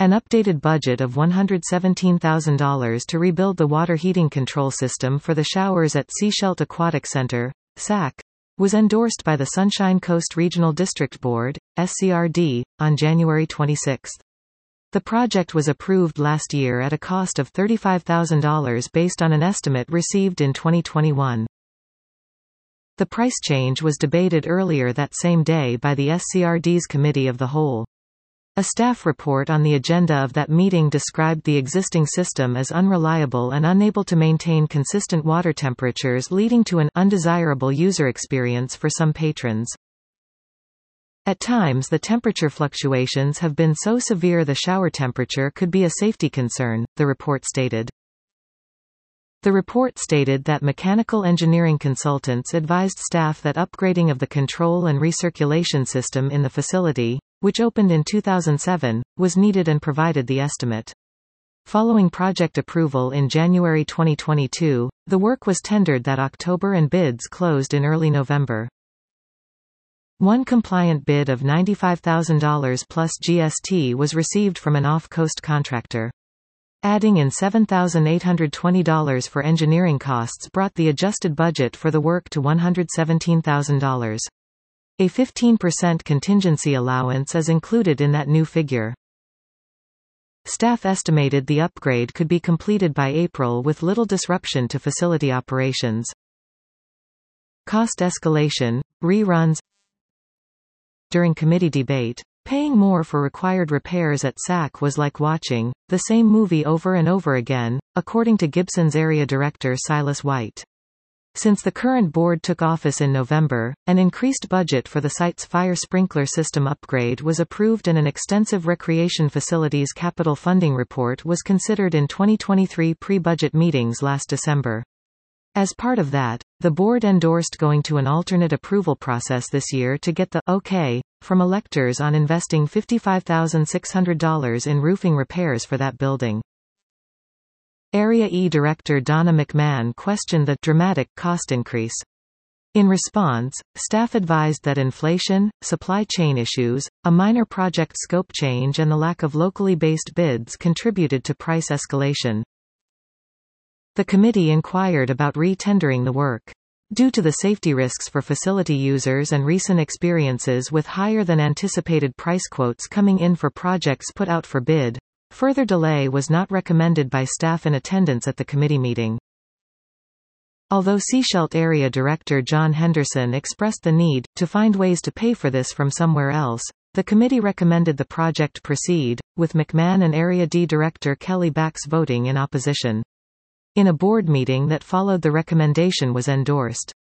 An updated budget of $117,000 to rebuild the water heating control system for the showers at Sechelt Aquatic Center, SAC, was endorsed by the Sunshine Coast Regional District Board, SCRD, on January 26. The project was approved last year at a cost of $35,000 based on an estimate received in 2021. The price change was debated earlier that same day by the SCRD's Committee of the Whole. A staff report on the agenda of that meeting described the existing system as unreliable and unable to maintain consistent water temperatures, leading to an undesirable user experience for some patrons. At times the temperature fluctuations have been so severe the shower temperature could be a safety concern, the report stated. The report stated that mechanical engineering consultants advised staff that upgrading of the control and recirculation system in the facility, which opened in 2007, was needed and provided the estimate. Following project approval in January 2022, the work was tendered that October and bids closed in early November. One compliant bid of $95,000 plus GST was received from an off-coast contractor. Adding in $7,820 for engineering costs brought the adjusted budget for the work to $117,000. A 15% contingency allowance is included in that new figure. Staff estimated the upgrade could be completed by April with little disruption to facility operations. Cost escalation, reruns. During committee debate, paying more for required repairs at SAC was like watching the same movie over and over again, according to Gibson's area director Silas White. Since the current board took office in November, an increased budget for the site's fire sprinkler system upgrade was approved and an extensive recreation facilities capital funding report was considered in 2023 pre-budget meetings last December. As part of that, the board endorsed going to an alternate approval process this year to get the OK from electors on investing $55,600 in roofing repairs for that building. Area E Director Donna McMahon questioned the dramatic cost increase. In response, staff advised that inflation, supply chain issues, a minor project scope change and the lack of locally based bids contributed to price escalation. The committee inquired about re-tendering the work. Due to the safety risks for facility users and recent experiences with higher than anticipated price quotes coming in for projects put out for bid, further delay was not recommended by staff in attendance at the committee meeting. Although Sechelt Area Director John Henderson expressed the need to find ways to pay for this from somewhere else, the committee recommended the project proceed, with McMahon and Area D Director Kelly Bax voting in opposition. In a board meeting that followed, the recommendation was endorsed.